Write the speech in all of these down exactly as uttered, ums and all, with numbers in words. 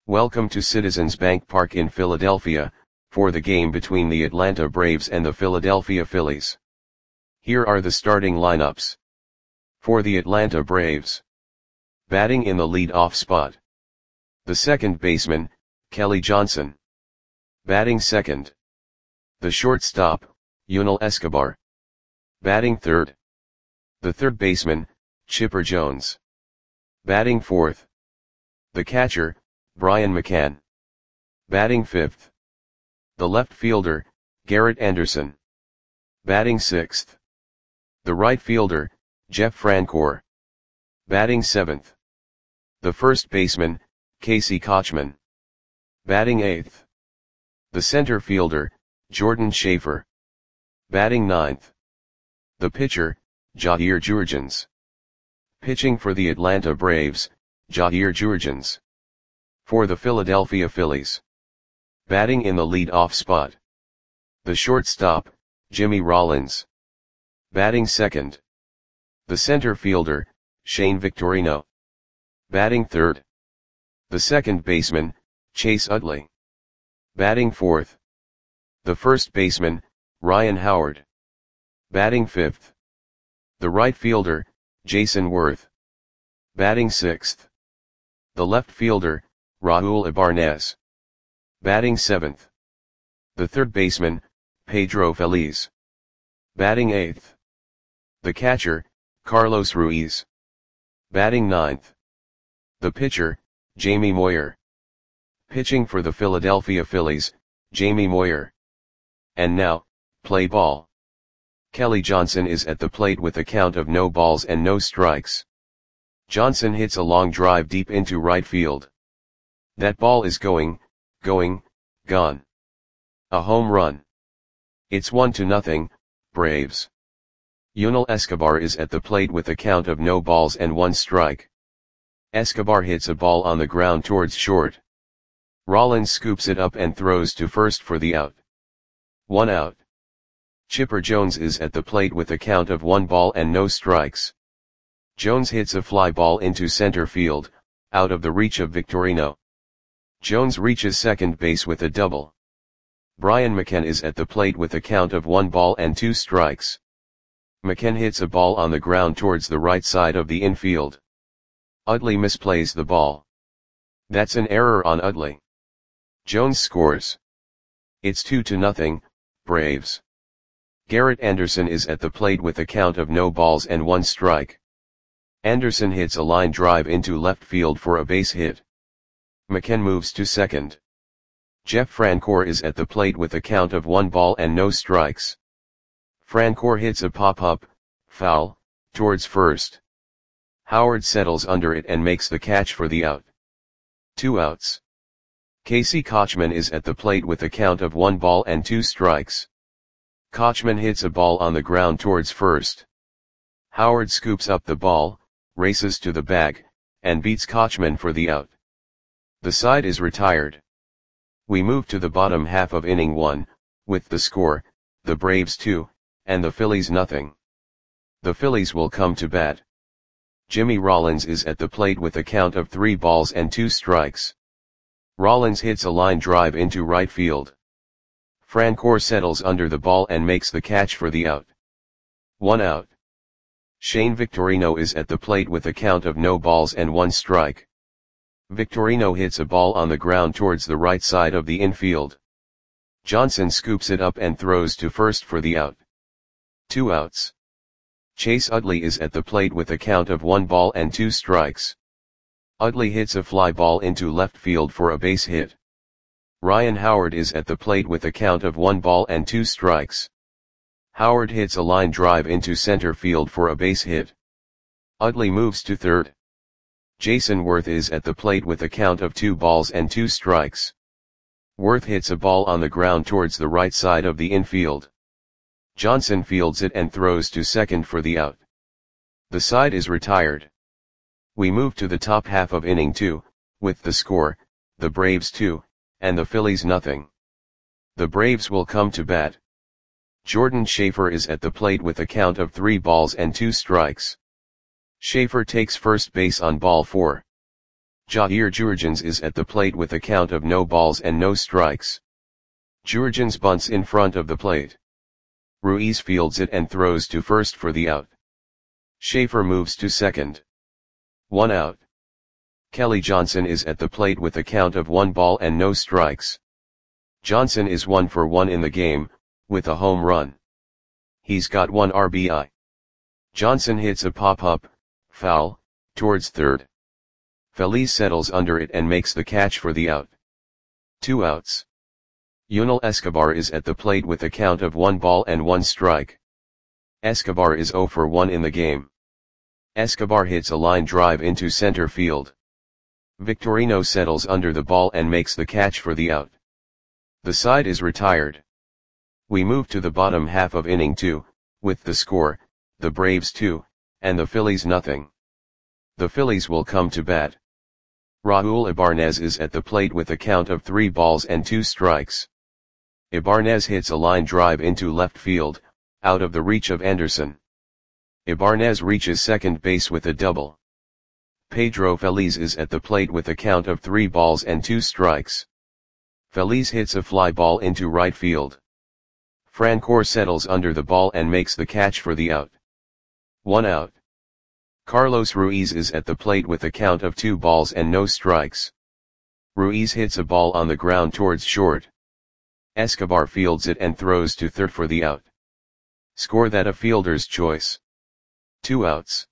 Welcome to Citizens Bank Park in Philadelphia, for the game between the Atlanta Braves and the Philadelphia Phillies. Here are the starting lineups. For the Atlanta Braves. Batting in the lead-off spot. The second baseman, Kelly Johnson. Batting second. The shortstop, Yunel Escobar. Batting third. The third baseman, Chipper Jones. Batting fourth. The catcher, Brian McCann. Batting fifth. The left fielder, Garrett Anderson. Batting sixth. The right fielder, Jeff Francoeur. Batting seventh. The first baseman, Casey Kotchman. Batting eighth. The center fielder, Jordan Schaefer. Batting ninth. The pitcher, Jair Jurrjens. Pitching for the Atlanta Braves, Jair Jurrjens. For the Philadelphia Phillies. Batting in the lead-off spot. The shortstop, Jimmy Rollins. Batting second. The center fielder, Shane Victorino. Batting third. The second baseman, Chase Utley. Batting fourth. The first baseman, Ryan Howard. Batting fifth. The right fielder, Jason Worth. Batting sixth. The left fielder, Raul Ibanez. Batting seventh. The third baseman, Pedro Feliz. Batting eighth. The catcher, Carlos Ruiz. Batting ninth. The pitcher, Jamie Moyer. Pitching for the Philadelphia Phillies, Jamie Moyer. And now, play ball. Kelly Johnson is at the plate with a count of no balls and no strikes. Johnson hits a long drive deep into right field. That ball is going, going, gone. A home run. It's one to nothing, Braves. Yunel Escobar is at the plate with a count of no balls and one strike. Escobar hits a ball on the ground towards short. Rollins scoops it up and throws to first for the out. One out. Chipper Jones is at the plate with a count of one ball and no strikes. Jones hits a fly ball into center field, out of the reach of Victorino. Jones reaches second base with a double. Brian McCann is at the plate with a count of one ball and two strikes. McCann hits a ball on the ground towards the right side of the infield. Utley misplays the ball. That's an error on Utley. Jones scores. It's two to nothing, Braves. Garrett Anderson is at the plate with a count of no balls and one strike. Anderson hits a line drive into left field for a base hit. McCann moves to second. Jeff Francoeur is at the plate with a count of one ball and no strikes. Francoeur hits a pop-up, foul, towards first. Howard settles under it and makes the catch for the out. Two outs. Casey Kotchman is at the plate with a count of one ball and two strikes. Kotchman hits a ball on the ground towards first. Howard scoops up the ball, races to the bag, and beats Kotchman for the out. The side is retired. We move to the bottom half of inning one, with the score, the Braves two, and the Phillies nothing. The Phillies will come to bat. Jimmy Rollins is at the plate with a count of three balls and two strikes. Rollins hits a line drive into right field. Francoeur settles under the ball and makes the catch for the out. One out. Shane Victorino is at the plate with a count of no balls and one strike. Victorino hits a ball on the ground towards the right side of the infield. Johnson scoops it up and throws to first for the out. Two outs. Chase Utley is at the plate with a count of one ball and two strikes. Utley hits a fly ball into left field for a base hit. Ryan Howard is at the plate with a count of one ball and two strikes. Howard hits a line drive into center field for a base hit. Utley moves to third. Jason Worth is at the plate with a count of two balls and two strikes. Worth hits a ball on the ground towards the right side of the infield. Johnson fields it and throws to second for the out. The side is retired. We move to the top half of inning two, with the score, the Braves two, and the Phillies nothing. The Braves will come to bat. Jordan Schaefer is at the plate with a count of three balls and two strikes. Schaefer takes first base on ball four. Jair Jurgens is at the plate with a count of no balls and no strikes. Jurgens bunts in front of the plate. Ruiz fields it and throws to first for the out. Schaefer moves to second. One out. Kelly Johnson is at the plate with a count of one ball and no strikes. Johnson is one for one in the game, with a home run. He's got one R B I. Johnson hits a pop-up, foul, towards third. Feliz settles under it and makes the catch for the out. Two outs. Yunel Escobar is at the plate with a count of one ball and one strike. Escobar is zero for one in the game. Escobar hits a line drive into center field. Victorino settles under the ball and makes the catch for the out. The side is retired. We move to the bottom half of inning two, with the score, the Braves two, and the Phillies nothing. The Phillies will come to bat. Raul Ibanez is at the plate with a count of three balls and two strikes. Ibanez hits a line drive into left field, out of the reach of Anderson. Ibanez reaches second base with a double. Pedro Feliz is at the plate with a count of three balls and two strikes. Feliz hits a fly ball into right field. Francoeur settles under the ball and makes the catch for the out. One out. Carlos Ruiz is at the plate with a count of two balls and no strikes. Ruiz hits a ball on the ground towards short. Escobar fields it and throws to third for the out. Score that a fielder's choice. Two outs.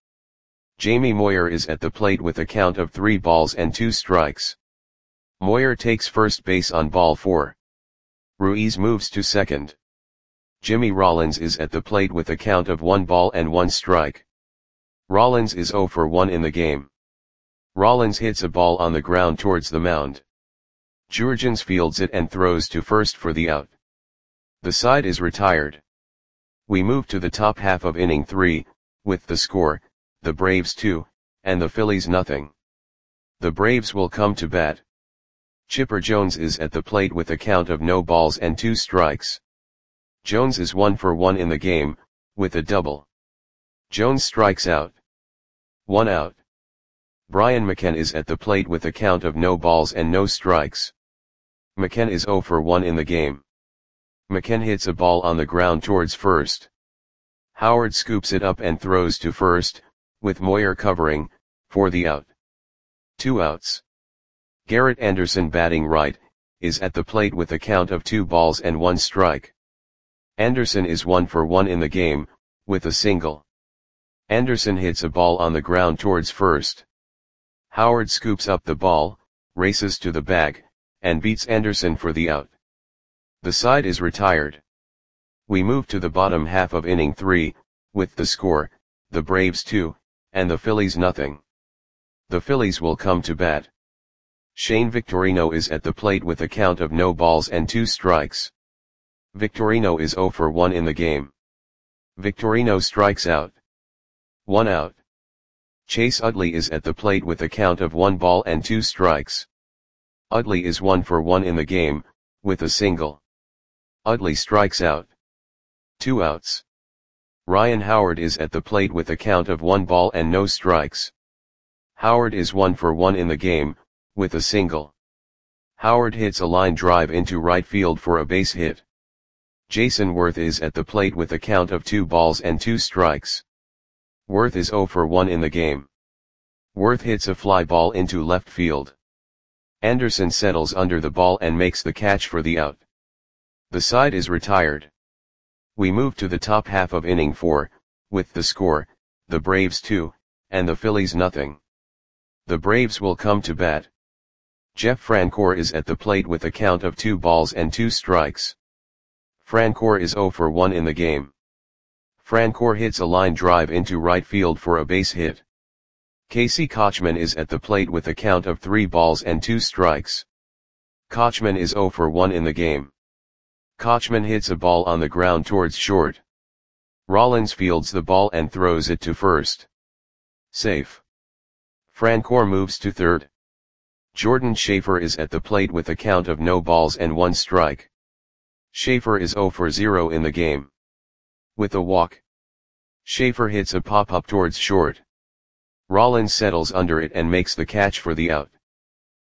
Jamie Moyer is at the plate with a count of three balls and two strikes. Moyer takes first base on ball four. Ruiz moves to second. Jimmy Rollins is at the plate with a count of one ball and one strike. Rollins is zero for one in the game. Rollins hits a ball on the ground towards the mound. Jurgens fields it and throws to first for the out. The side is retired. We move to the top half of inning three, with the score, the Braves two, and the Phillies nothing. The Braves will come to bat. Chipper Jones is at the plate with a count of no balls and two strikes. Jones is one for one in the game, with a double. Jones strikes out. One out. Brian McKenna is at the plate with a count of no balls and no strikes. McKenna is zero for one in the game. McKenna hits a ball on the ground towards first. Howard scoops it up and throws to first, with Moyer covering, for the out. Two outs. Garrett Anderson, batting right, is at the plate with a count of two balls and one strike. Anderson is one for one in the game, with a single. Anderson hits a ball on the ground towards first. Howard scoops up the ball, races to the bag, and beats Anderson for the out. The side is retired. We move to the bottom half of inning three, with the score, the Braves two, and the Phillies nothing. The Phillies will come to bat. Shane Victorino is at the plate with a count of no balls and two strikes. Victorino is zero for one in the game. Victorino strikes out. One out. Chase Utley is at the plate with a count of one ball and two strikes. Utley is one for one in the game, with a single. Utley strikes out. Two outs. Ryan Howard is at the plate with a count of one ball and no strikes. Howard is one for one in the game, with a single. Howard hits a line drive into right field for a base hit. Jason Worth is at the plate with a count of two balls and two strikes. Worth is zero for one in the game. Worth hits a fly ball into left field. Anderson settles under the ball and makes the catch for the out. The side is retired. We move to the top half of inning four, with the score, the Braves two, and the Phillies nothing. The Braves will come to bat. Jeff Francoeur is at the plate with a count of two balls and two strikes. Francoeur is zero for one in the game. Francoeur hits a line drive into right field for a base hit. Casey Kochman is at the plate with a count of three balls and two strikes. Kochman is zero for one in the game. Kochman hits a ball on the ground towards short. Rollins fields the ball and throws it to first. Safe. Francoeur moves to third. Jordan Schaefer is at the plate with a count of no balls and one strike. Schaefer is zero for zero in the game. With a walk. Schaefer hits a pop-up towards short. Rollins settles under it and makes the catch for the out.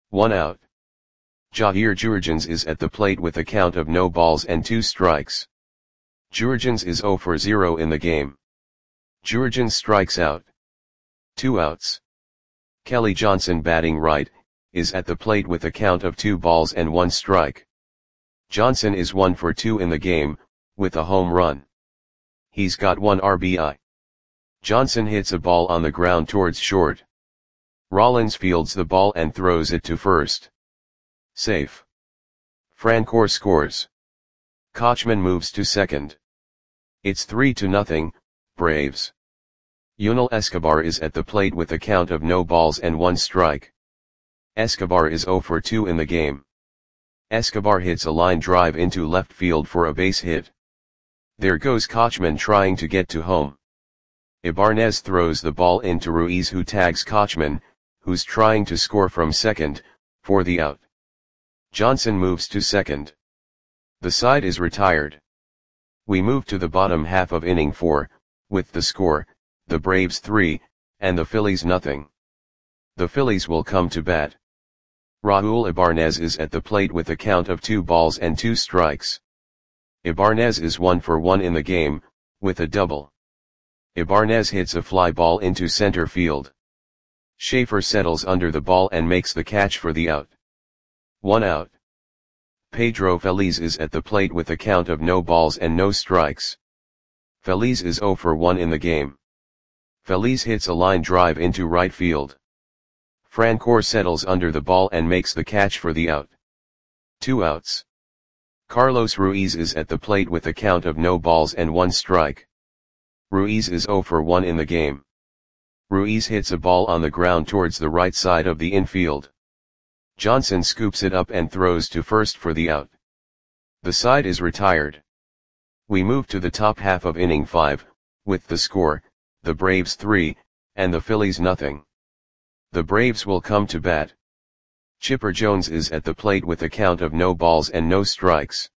One out. Jair Jurgens is at the plate with a count of no balls and two strikes. Jurgens is zero for zero in the game. Jurgens strikes out. Two outs. Kelly Johnson batting right, is at the plate with a count of two balls and one strike. Johnson is one for two in the game, with a home run. He's got one R B I. Johnson hits a ball on the ground towards short. Rollins fields the ball and throws it to first. Safe. Francoeur scores. Kochman moves to second. It's three to nothing, Braves. Yunel Escobar is at the plate with a count of no balls and one strike. Escobar is zero for two in the game. Escobar hits a line drive into left field for a base hit. There goes Kochman trying to get to home. Ibanez throws the ball into Ruiz, who tags Kochman, who's trying to score from second, for the out. Johnson moves to second. The side is retired. We move to the bottom half of inning four, with the score, the Braves three, and the Phillies nothing. The Phillies will come to bat. Raul Ibanez is at the plate with a count of two balls and two strikes. Ibanez is one for one in the game, with a double. Ibanez hits a fly ball into center field. Schaefer settles under the ball and makes the catch for the out. One out. Pedro Feliz is at the plate with a count of no balls and no strikes. Feliz is zero for one in the game. Feliz hits a line drive into right field. Francoeur settles under the ball and makes the catch for the out. Two outs. Carlos Ruiz is at the plate with a count of no balls and one strike. Ruiz is zero for one in the game. Ruiz hits a ball on the ground towards the right side of the infield. Johnson scoops it up and throws to first for the out. The side is retired. We move to the top half of inning five, with the score, the Braves three, and the Phillies nothing. The Braves will come to bat. Chipper Jones is at the plate with a count of no balls and no strikes.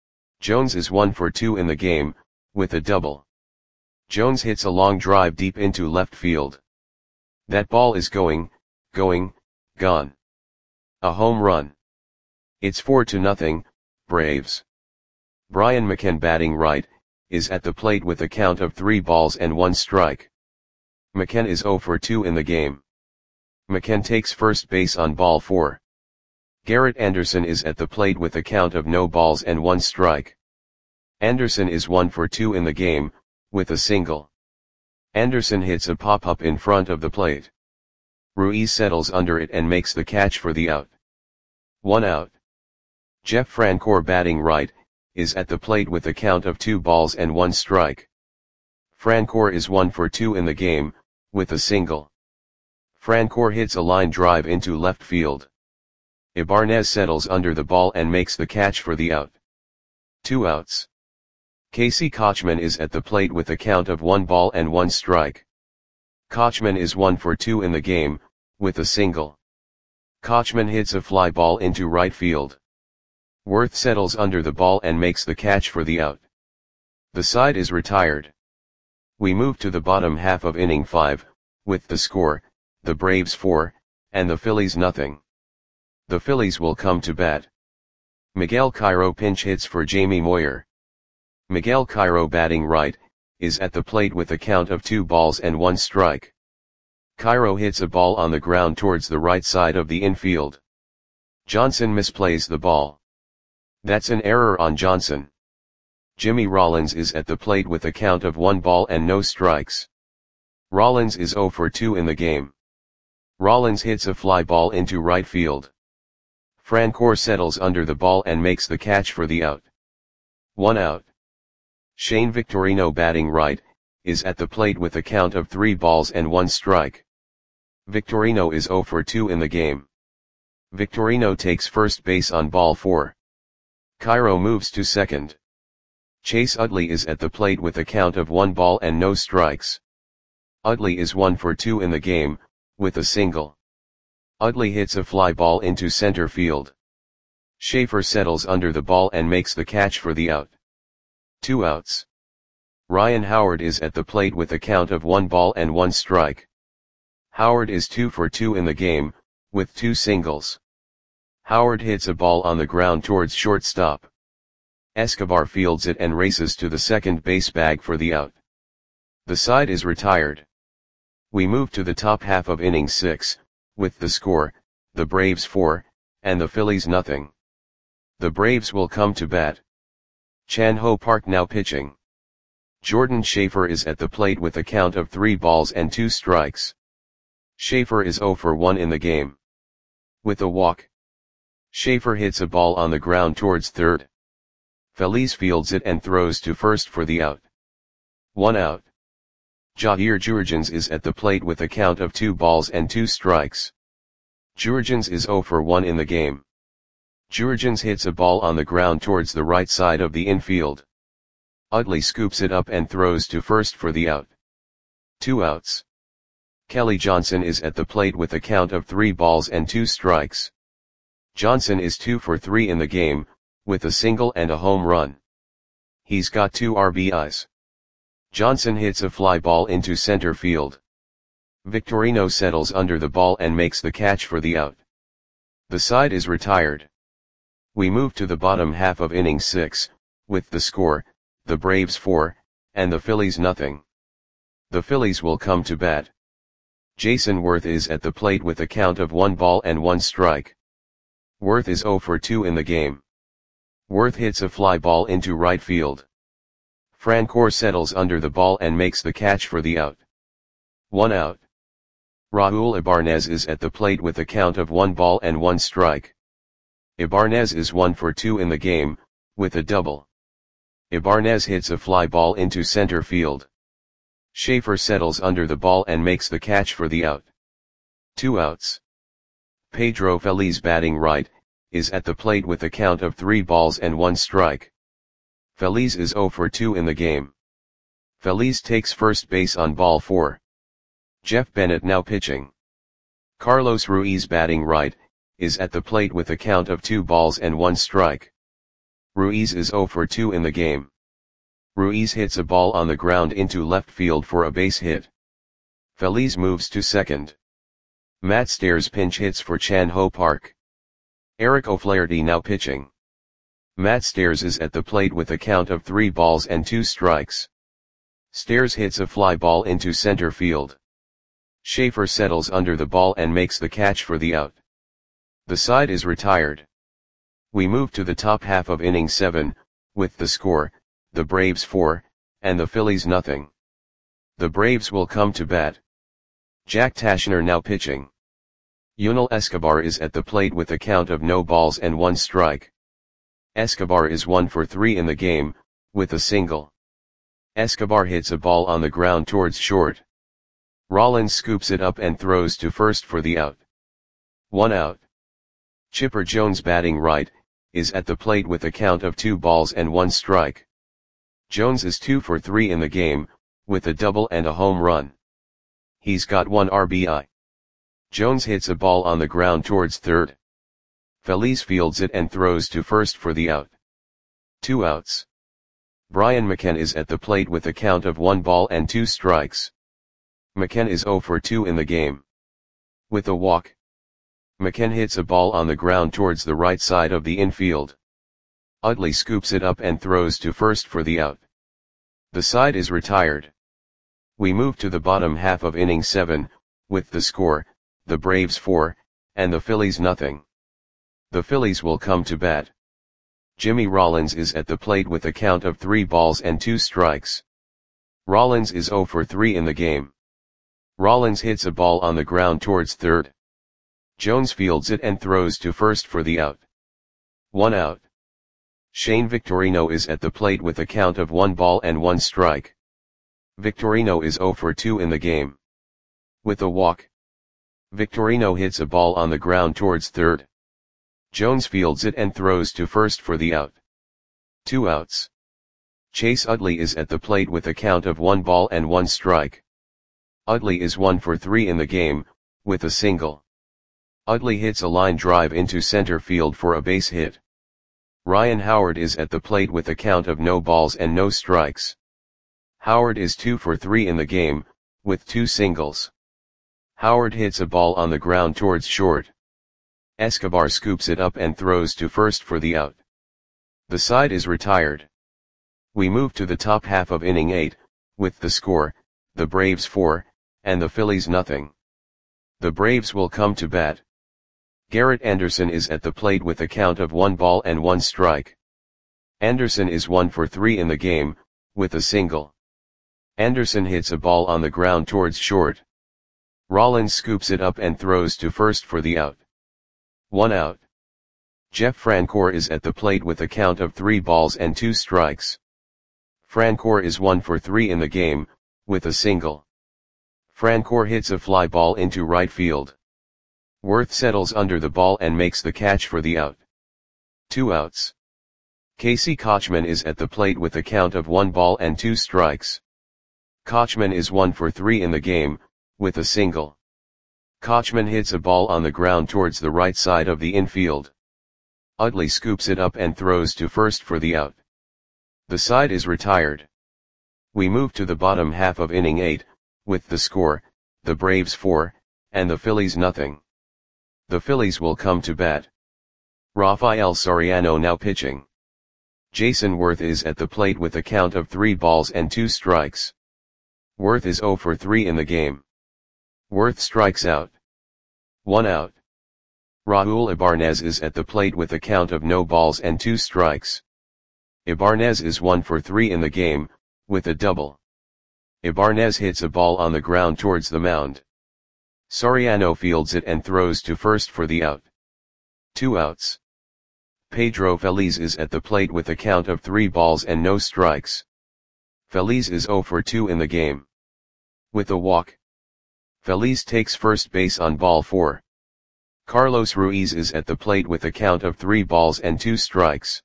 Jones is one for two in the game, with a double. Jones hits a long drive deep into left field. That ball is going, going, gone. A home run. It's four to nothing, Braves. Brian McCann batting right, is at the plate with a count of three balls and one strike. McCann is zero for two in the game. McCann takes first base on ball four. Garrett Anderson is at the plate with a count of no balls and one strike. Anderson is one for two in the game, with a single. Anderson hits a pop-up in front of the plate. Ruiz settles under it and makes the catch for the out. One out. Jeff Francoeur batting right, is at the plate with a count of two balls and one strike. Francoeur is one for two in the game, with a single. Francoeur hits a line drive into left field. Ibanez settles under the ball and makes the catch for the out. Two outs. Casey Kochman is at the plate with a count of one ball and one strike. Kochman is one for two in the game, with a single. Kochman hits a fly ball into right field. Worth settles under the ball and makes the catch for the out. The side is retired. We move to the bottom half of inning five, with the score, the Braves four, and the Phillies nothing. The Phillies will come to bat. Miguel Cairo pinch hits for Jamie Moyer. Miguel Cairo batting right, is at the plate with a count of two balls and one strike. Cairo hits a ball on the ground towards the right side of the infield. Johnson misplays the ball. That's an error on Johnson. Jimmy Rollins is at the plate with a count of one ball and no strikes. Rollins is zero for two in the game. Rollins hits a fly ball into right field. Francoeur settles under the ball and makes the catch for the out. One out. Shane Victorino batting right, is at the plate with a count of three balls and one strike. Victorino is zero for two in the game. Victorino takes first base on ball four. Cairo moves to second. Chase Utley is at the plate with a count of one ball and no strikes. Utley is one for two in the game, with a single. Utley hits a fly ball into center field. Schaefer settles under the ball and makes the catch for the out. Two outs. Ryan Howard is at the plate with a count of one ball and one strike. Howard is two for two in the game, with two singles. Howard hits a ball on the ground towards shortstop. Escobar fields it and races to the second base bag for the out. The side is retired. We move to the top half of inning six, with the score, the Braves four, and the Phillies nothing. The Braves will come to bat. Chan Ho Park now pitching. Jordan Schaefer is at the plate with a count of three balls and two strikes. Schaefer is zero for one in the game. With a walk. Schaefer hits a ball on the ground towards third. Feliz fields it and throws to first for the out. One out. Jair Jurgens is at the plate with a count of two balls and two strikes. Jurgens is zero for one in the game. Jurgens hits a ball on the ground towards the right side of the infield. Utley scoops it up and throws to first for the out. Two outs. Kelly Johnson is at the plate with a count of three balls and two strikes. Johnson is two for three in the game, with a single and a home run. He's got two R B Is. Johnson hits a fly ball into center field. Victorino settles under the ball and makes the catch for the out. The side is retired. We move to the bottom half of inning six, with the score, the Braves four, and the Phillies nothing. The Phillies will come to bat. Jason Worth is at the plate with a count of one ball and one strike. Worth is zero for two in the game. Worth hits a fly ball into right field. Francoeur settles under the ball and makes the catch for the out. One out. Raul Ibanez is at the plate with a count of one ball and one strike. Ibanez is one for two in the game, with a double. Ibanez hits a fly ball into center field. Schaefer settles under the ball and makes the catch for the out. Two outs. Pedro Feliz batting right, is at the plate with a count of three balls and one strike. Feliz is zero for two in the game. Feliz takes first base on ball four. Jeff Bennett now pitching. Carlos Ruiz batting right, is at the plate with a count of two balls and one strike. Ruiz is zero for two in the game. Ruiz hits a ball on the ground into left field for a base hit. Feliz moves to second. Matt Stairs pinch hits for Chan Ho Park. Eric O'Flaherty now pitching. Matt Stairs is at the plate with a count of three balls and two strikes. Stairs hits a fly ball into center field. Schaefer settles under the ball and makes the catch for the out. The side is retired. We move to the top half of inning seven, with the score, the Braves four, and the Phillies nothing. The Braves will come to bat. Jack Tashner now pitching. Yunel Escobar is at the plate with a count of no balls and one strike. Escobar is one for three in the game, with a single. Escobar hits a ball on the ground towards short. Rollins scoops it up and throws to first for the out. One out. Chipper Jones batting right, is at the plate with a count of two balls and one strike. Jones is two for three in the game, with a double and a home run. He's got one R B I. Jones hits a ball on the ground towards third. Feliz fields it and throws to first for the out. Two outs. Brian McKenna is at the plate with a count of one ball and two strikes. McKenna is zero for two in the game. With a walk. McKenna hits a ball on the ground towards the right side of the infield. Utley scoops it up and throws to first for the out. The side is retired. We move to the bottom half of inning seven, with the score, the Braves four, and the Phillies nothing. The Phillies will come to bat. Jimmy Rollins is at the plate with a count of three balls and two strikes. Rollins is zero for three in the game. Rollins hits a ball on the ground towards third. Jones fields it and throws to first for the out. One out. Shane Victorino is at the plate with a count of one ball and one strike. Victorino is zero for two in the game. With a walk. Victorino hits a ball on the ground towards third. Jones fields it and throws to first for the out. Two outs. Chase Utley is at the plate with a count of one ball and one strike. Utley is one for three in the game, with a single. Utley hits a line drive into center field for a base hit. Ryan Howard is at the plate with a count of no balls and no strikes. Howard is two for three in the game, with two singles. Howard hits a ball on the ground towards short. Escobar scoops it up and throws to first for the out. The side is retired. We move to the top half of inning eight, with the score, the Braves four, and the Phillies nothing. The Braves will come to bat. Garrett Anderson is at the plate with a count of one ball and one strike. Anderson is one for three in the game, with a single. Anderson hits a ball on the ground towards short. Rollins scoops it up and throws to first for the out. One out. Jeff Francoeur is at the plate with a count of three balls and two strikes. Francoeur is one for three in the game, with a single. Francoeur hits a fly ball into right field. Worth settles under the ball and makes the catch for the out. Two outs. Casey Kotchman is at the plate with a count of one ball and two strikes. Kotchman is one for three in the game, with a single. Kotchman hits a ball on the ground towards the right side of the infield. Utley scoops it up and throws to first for the out. The side is retired. We move to the bottom half of inning eight, with the score, the Braves four, and the Phillies nothing. The Phillies will come to bat. Rafael Soriano now pitching. Jason Worth is at the plate with a count of three balls and two strikes. Worth is zero for three in the game. Worth strikes out. One out. Raul Ibanez is at the plate with a count of no balls and two strikes. Ibanez is one for three in the game, with a double. Ibanez hits a ball on the ground towards the mound. Soriano fields it and throws to first for the out. Two outs. Pedro Feliz is at the plate with a count of three balls and no strikes. Feliz is zero for two in the game. With a walk. Feliz takes first base on ball four. Carlos Ruiz is at the plate with a count of three balls and two strikes.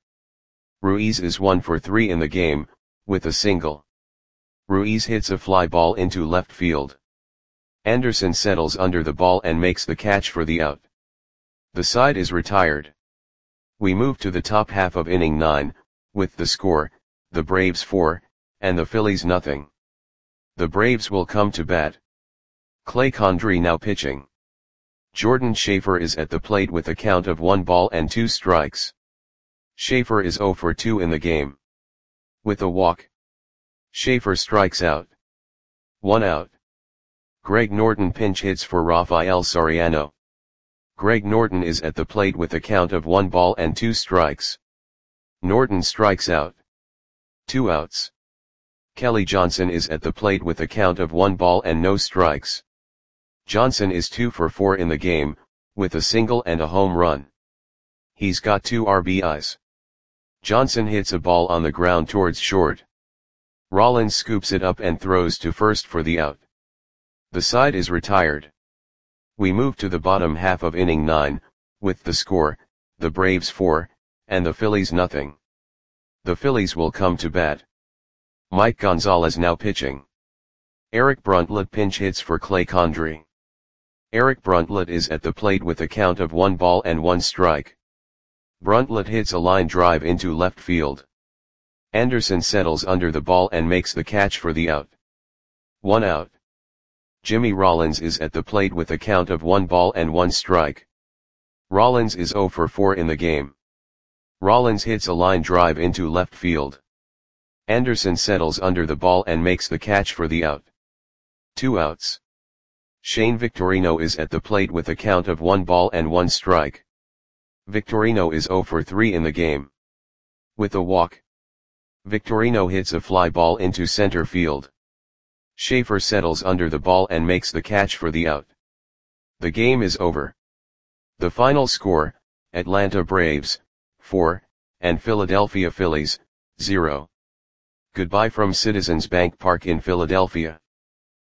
Ruiz is one for three in the game, with a single. Ruiz hits a fly ball into left field. Anderson settles under the ball and makes the catch for the out. The side is retired. We move to the top half of inning nine, with the score, the Braves four, and the Phillies nothing. The Braves will come to bat. Clay Condrey now pitching. Jordan Schaefer is at the plate with a count of one ball and two strikes. Schaefer is zero for two in the game. With a walk. Schaefer strikes out. One out. Greg Norton pinch hits for Rafael Soriano. Greg Norton is at the plate with a count of one ball and two strikes. Norton strikes out. Two outs. Kelly Johnson is at the plate with a count of one ball and no strikes. Johnson is two for four in the game, with a single and a home run. He's got two R B Is. Johnson hits a ball on the ground towards short. Rollins scoops it up and throws to first for the out. The side is retired. We move to the bottom half of inning nine, with the score, the Braves four, and the Phillies nothing. The Phillies will come to bat. Mike Gonzalez now pitching. Eric Bruntlett pinch hits for Clay Condrey. Eric Bruntlett is at the plate with a count of one ball and one strike. Bruntlett hits a line drive into left field. Anderson settles under the ball and makes the catch for the out. One out. Jimmy Rollins is at the plate with a count of one ball and one strike. Rollins is zero for four in the game. Rollins hits a line drive into left field. Anderson settles under the ball and makes the catch for the out. Two outs. Shane Victorino is at the plate with a count of one ball and one strike. Victorino is zero for three in the game. With a walk. Victorino hits a fly ball into center field. Schaefer settles under the ball and makes the catch for the out. The game is over. The final score, Atlanta Braves, four, and Philadelphia Phillies, zero. Goodbye from Citizens Bank Park in Philadelphia.